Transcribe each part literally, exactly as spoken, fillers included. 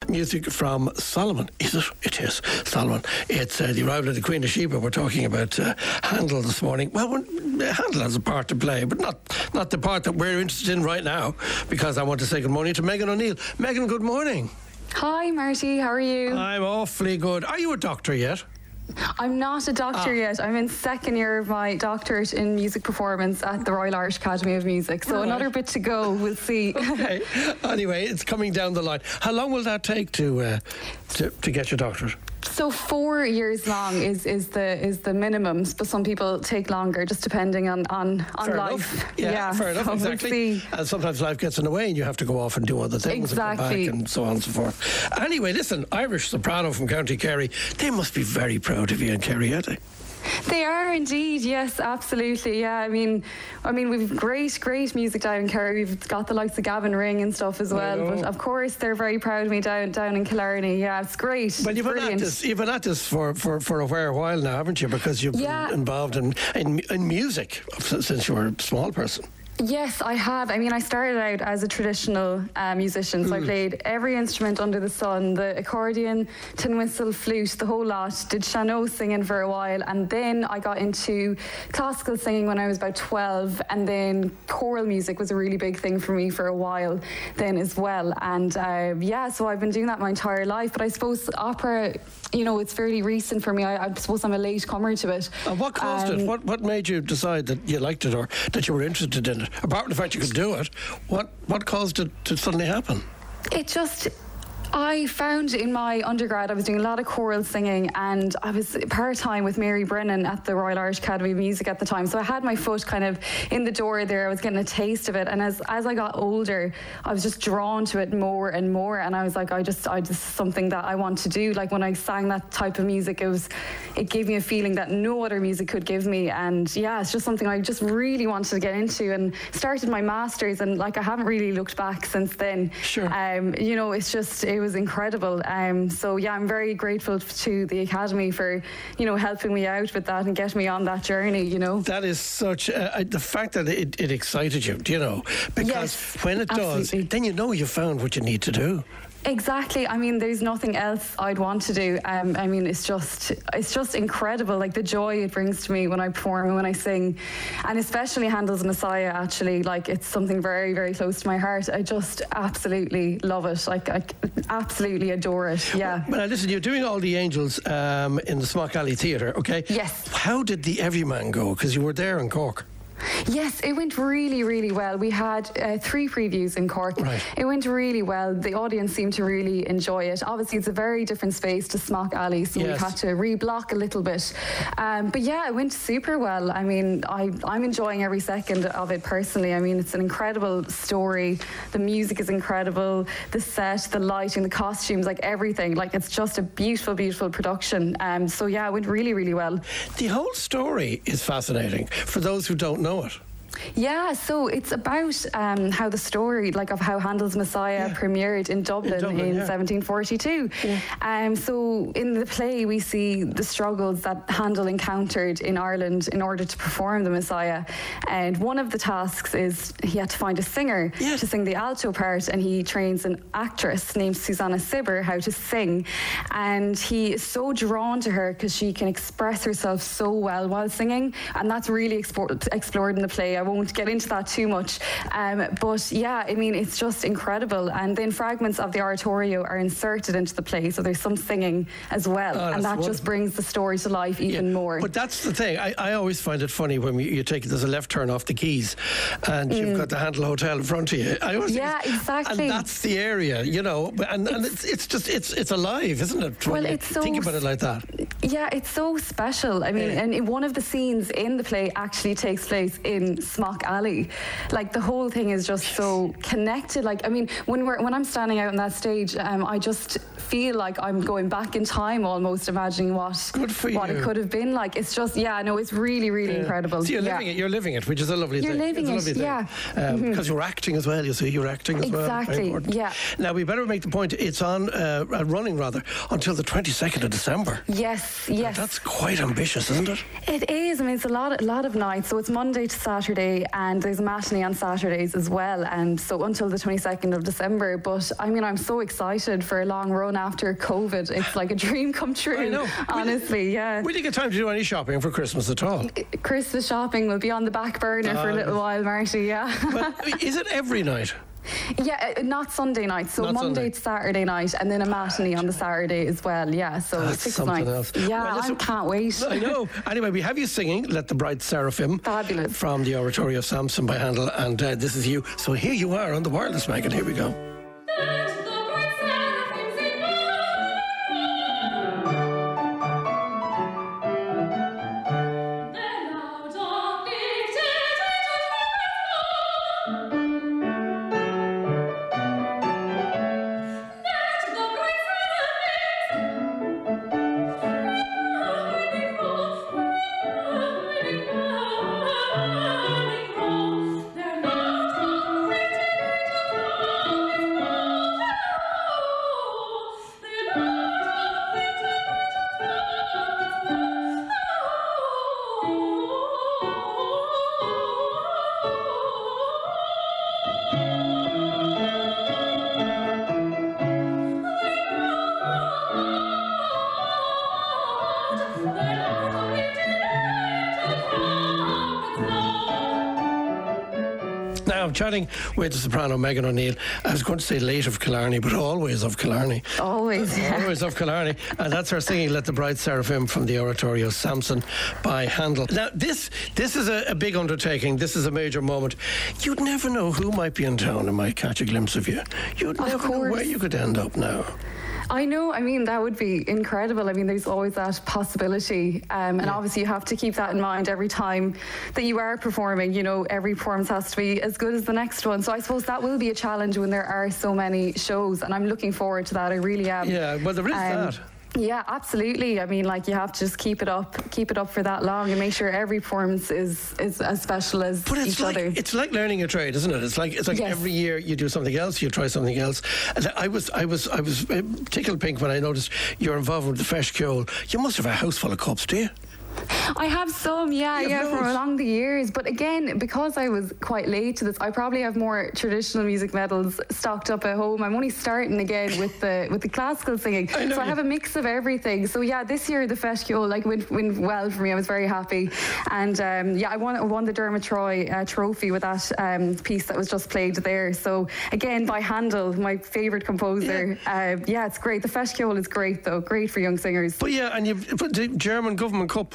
music from Solomon. Is it? It is Solomon. It's uh, the arrival of the Queen of Sheba. We're talking about uh, Handel this morning. Well, Handel has a part to play, but not not the part that we're interested in right now, because I want to say good morning to Megan O'Neill. Megan, good morning. Hi, Marty. How are you? I'm awfully good. Are you a doctor yet? I'm not a doctor ah. yet. I'm in second year of my doctorate in music performance at the Royal Irish Academy of Music. So right. another bit to go. We'll see. Okay. Anyway, it's coming down the line. How long will that take to uh, to, to get your doctorate? So four years long is, is the is the minimum, but some people take longer, just depending on on, on fair life. Enough. Yeah, yeah, fair enough. So exactly. We'll and sometimes life gets in the way, and you have to go off and do other things, exactly, and come back and so on and so forth. Anyway, listen, Irish soprano from County Kerry. They must be very proud of you in Kerry, aren't they? They are indeed, yes, absolutely. Yeah, I mean, I mean, we've great, great music down in Kerry. We've got the likes of Gavin Ring and stuff as well. But of course, they're very proud of me down down in Killarney. Yeah, it's great. Well, you've been at this, you've been at this for, for, for a fair while now, haven't you? Because you've yeah. been involved in, in in music since you were a small person. Yes, I have. I mean, I started out as a traditional uh, musician, so mm. I played every instrument under the sun, the accordion, tin whistle, flute, the whole lot. Did Chanot singing for a while, and then I got into classical singing when I was about twelve, and then choral music was a really big thing for me for a while then as well. And uh, yeah, so I've been doing that my entire life, but I suppose opera, you know, it's fairly recent for me. I, I suppose I'm a late comer to it. And what caused um, it? What, what made you decide that you liked it or that you were interested in it? Apart from the fact you could do it, what what caused it to suddenly happen? It just... I found in my undergrad I was doing a lot of choral singing, and I was part-time with Mary Brennan at the Royal Irish Academy of Music at the time, so I had my foot kind of in the door there. I was getting a taste of it, and as as I got older I was just drawn to it more and more, and I was like, I just I just something that I want to do. Like when I sang that type of music, it was it gave me a feeling that no other music could give me, and yeah, it's just something I just really wanted to get into, and started my masters, and like I haven't really looked back since then. Sure. Um, you know, it's just it was incredible. Um, so yeah, I'm very grateful to the Academy for, you know, helping me out with that and getting me on that journey, you know. That is such, uh, the fact that it, it excited you, you know, because yes, when it absolutely. does, then you know you found what you need to do. Exactly. I mean, there's nothing else I'd want to do. Um, I mean, it's just it's just incredible, like the joy it brings to me when I perform and when I sing, and especially Handel's Messiah. Actually, like it's something very, very close to my heart. I just absolutely love it. Like I absolutely adore it. Yeah. Well, listen, you're doing All the Angels um, in the Smock Alley Theatre, okay? Yes. How did the Everyman go? Because you were there in Cork. Yes, it went really, really well. We had uh, three previews in Cork. Right. It went really well. The audience seemed to really enjoy it. Obviously, it's a very different space to Smock Alley, so yes. we've had to reblock a little bit. Um, but yeah, it went super well. I mean, I, I'm enjoying every second of it personally. I mean, it's an incredible story. The music is incredible. The set, the lighting, the costumes, like everything. Like, it's just a beautiful, beautiful production. Um, so yeah, it went really, really well. The whole story is fascinating for those who don't know it. Yeah, so it's about um, how the story, like of how Handel's Messiah yeah. premiered in Dublin in, Dublin, in yeah. seventeen forty-two. Yeah. Um, so in the play we see the struggles that Handel encountered in Ireland in order to perform the Messiah. And one of the tasks is he had to find a singer yeah. to sing the alto part, and he trains an actress named Susanna Sibber how to sing. And he is so drawn to her because she can express herself so well while singing, and that's really expo- explored in the play. I won't get into that too much, um, but yeah, I mean, it's just incredible. And then fragments of the oratorio are inserted into the play, so there's some singing as well, oh, and that wonderful. Just brings the story to life even yeah. more. But that's the thing, I, I always find it funny when you, you take there's a left turn off the quays and mm. you've got the Handel Hotel in front of you. I always yeah, think exactly. And that's the area, you know, and, and it's, it's just, it's it's alive, isn't it? Well, it's so... Think about it like that. Yeah, it's so special. I mean, yeah. and one of the scenes in the play actually takes place in Smock Alley. Like, the whole thing is just so connected. Like, I mean, when we're when I'm standing out on that stage, um, I just feel like I'm going back in time, almost imagining what Good for what you. it could have been like. It's just, yeah, no, it's really, really yeah. incredible. So you're yeah. living it. You're living it, which is a lovely you're thing. You're living it's it, yeah. Um, mm-hmm. Because you're acting as well. You see, you're acting as exactly. well. Exactly. Yeah. Now we better make the point. It's on uh, running rather until the twenty-second of December. Yes. Yes, yes. That's quite ambitious, isn't it? It is. I mean, it's a lot, a lot of nights. So it's Monday to Saturday, and there's a matinee on Saturdays as well. And so until the twenty-second of December. But I mean, I'm so excited for a long run after COVID. It's like a dream come true. I know. Honestly, will, yeah. Will you get time to do any shopping for Christmas at all? Christmas shopping will be on the back burner uh, for a little while, Marty. Yeah. But is it every night? Yeah, uh, not Sunday night. So not Monday Sunday. to Saturday night, and then a matinee on the Saturday as well. Yeah, so That's six something nights. else. Yeah, well, I can't wait. I know. Anyway, we have you singing "Let the Bright Seraphim" Fabulous. from the Oratory of Samson by Handel, and uh, this is you. So here you are on the wireless, Megan. Here we go. Now, I'm chatting with the soprano Megan O'Neill. I was going to say late of Killarney, but always of Killarney. Always, yeah. Always of Killarney. And that's her singing "Let the Bright Seraphim" from the Oratory of Samson by Handel. Now, this this is a, a big undertaking. This is a major moment. You'd never know who might be in town and might catch a glimpse of you. You'd Of never know course. where you could end up now. I know, I mean, that would be incredible. I mean, there's always that possibility. Um, and Yeah. obviously, you have to keep that in mind every time that you are performing. You know, every performance has to be as good as the next one. So I suppose that will be a challenge when there are so many shows. And I'm looking forward to that. I really am. Yeah, well, there is Um, that. Yeah, absolutely. I mean, like, you have to just keep it up, keep it up for that long, and make sure every performance is is as special as But it's each like other. it's like learning a trade, isn't it? It's like it's like Yes. every year you do something else, you try something else. And I was I was I was uh, tickled pink when I noticed you're involved with the Feis Ceoil. You must have a house full of cups, do you? I have some, yeah, You have yeah, from loads. along the years. But again, because I was quite late to this, I probably have more traditional music medals stocked up at home. I'm only starting again with the with the classical singing, I know so I you- have a mix of everything. So yeah, this year the Feis Ceoil like went, went well for me. I was very happy, and um, yeah, I won I won the Dermot Troy uh, trophy with that um, piece that was just played there. So again, by Handel, my favourite composer. Yeah. Uh, yeah, it's great. The Feis Ceoil is great though, great for young singers. But yeah, and you've but the German Government Cup.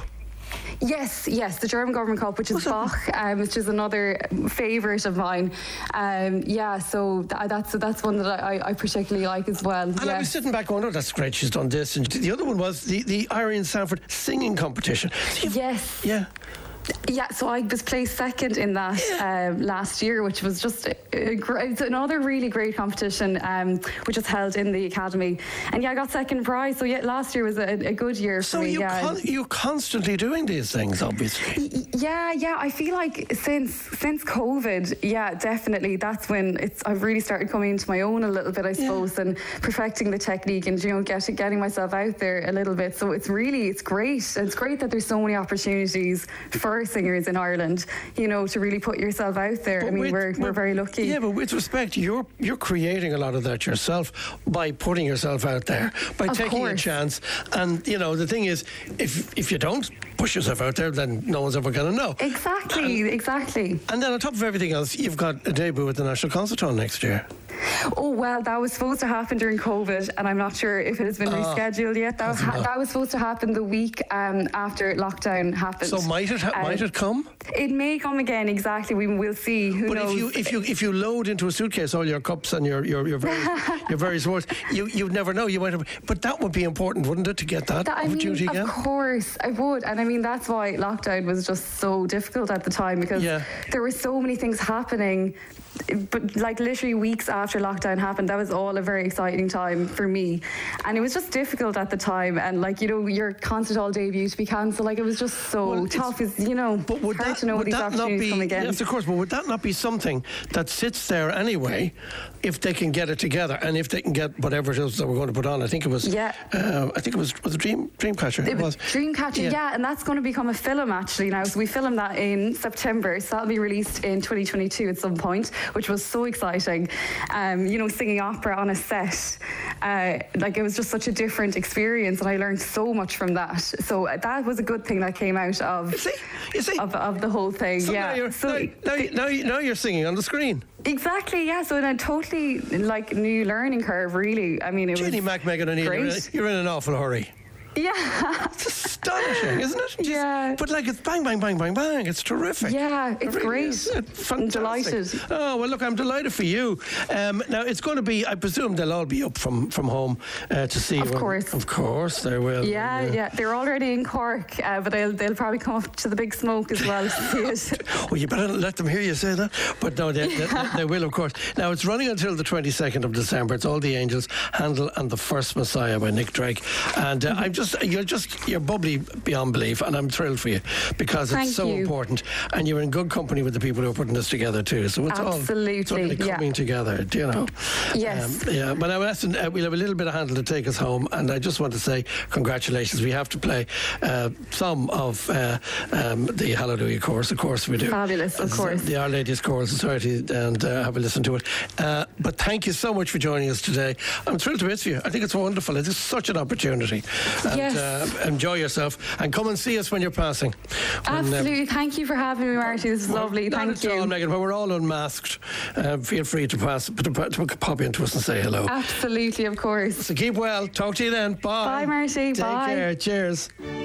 Yes, yes, the German Government Cup, which is Bach, um, which is another favourite of mine. Um, yeah, so th- that's that's one that I, I particularly like as well. And I yeah. was sitting back going, oh, that's great, she's done this. And the other one was the, the Irene Sanford singing competition. So you've- Yes. Yeah. Yeah, so I was placed second in that um, last year, which was just a, a great, it's another really great competition, um, which was held in the academy. And yeah, I got second prize. So yeah, last year was a, a good year So for me. you yeah. con- you're constantly doing these things, obviously. Y- Yeah, yeah. I feel like since since COVID, yeah, definitely. That's when it's. I've really started coming into my own a little bit, I suppose, and perfecting the technique and you know getting getting myself out there a little bit. So it's really it's great. It's great that there's so many opportunities for singers in Ireland. You know, to really put yourself out there. But I mean, with- we're we're but- very lucky. Yeah, but with respect, you're you're creating a lot of that yourself by putting yourself out there, by Of taking a course. chance. And you know, the thing is, if if you don't push yourself out there, then no one's ever going to know. Exactly, exactly. And then on top of everything else, you've got a debut at the National Concertone next year. Oh, well, that was supposed to happen during COVID, and I'm not sure if it has been rescheduled yet. That, hasn't ha- it? that was supposed to happen the week um, after lockdown happened. So might it ha- Um, might it come? It may come again, exactly. We will see. Who But knows? if you if you if you load into a suitcase all your cups and your your your various, your various awards, you you'd never know. You might have, but that would be important, wouldn't it, to get that, That- I opportunity mean, again? of course, I would. And I mean, that's why lockdown was just so difficult at the time because Yeah. there were so many things happening but like literally weeks after lockdown happened, that was all a very exciting time for me, and it was just difficult at the time, and like you know your concert hall debut to be cancelled, like it was just so well, tough. Is you know but would hard that, to know would these that opportunities not be, come again. Yes, of course, but would that not be something that sits there anyway, if they can get it together, and if they can get whatever it is that we're going to put on? I think it was. Yeah. Uh, I think it was was a Dream Dreamcatcher. It was Dreamcatcher, yeah. yeah, and that's going to become a film actually now. So we filmed that in September, so that'll be released in twenty twenty-two at some point, which was so exciting. Um, you know, singing opera on a set, uh, like it was just such a different experience, and I learned so much from that. So that was a good thing that came out of you see, you see. Of, of the whole thing. So yeah. Now you're, so now, now, now, now you're singing on the screen. Exactly, yeah. So in a totally like new learning curve, really. I mean, it Jeannie was McMegan O'Neill, you're, you're in an awful hurry. Yeah. It's astonishing, isn't it? Just, yeah. But like it's bang, bang, bang, bang, bang. It's terrific. Yeah, it's it really great. Is. It's fantastic. I'm delighted. Oh, well, look, I'm delighted for you. Um, now, it's going to be, I presume they'll all be up from, from home uh, to see Of you. course. Of course, they will. Yeah, yeah. yeah. They're already in Cork, uh, but they'll, they'll probably come up to the Big Smoke as well to see it. Well, you better let them hear you say that. But no, they, yeah. they, they will, of course. Now, it's running until the twenty-second of December. It's All the Angels, Handel and the First Messiah by Nick Drake. And uh, mm-hmm. I'm just, you're just, you're bubbly beyond belief, and I'm thrilled for you because it's Thank so you. important, and you're in good company with the people who are putting this together too. So it's Absolutely, all it's all really coming yeah. together, do you know? Yes. Um, yeah, but now, listen, uh, we'll have a little bit of Handel to take us home, and I just want to say congratulations. We have to play uh, some of uh, um, the Hallelujah chorus. Of course we do. Fabulous, of It's, course. Uh, the Our Lady's Choral Society, and uh, have a listen to it. Uh, but thank you so much for joining us today. I'm thrilled to miss you. I think it's wonderful. It is such an opportunity. And yes. uh, enjoy yourself, and come and see us when you're passing. When, Absolutely. Um, Thank you for having me, Marty. This is well, lovely. Not Thank at you. all, Megan. When we're all unmasked, uh, feel free to pass, to, to pop into us and say hello. Absolutely, of course. So keep well. Talk to you then. Bye. Bye, Marty. Take Bye. care. Cheers.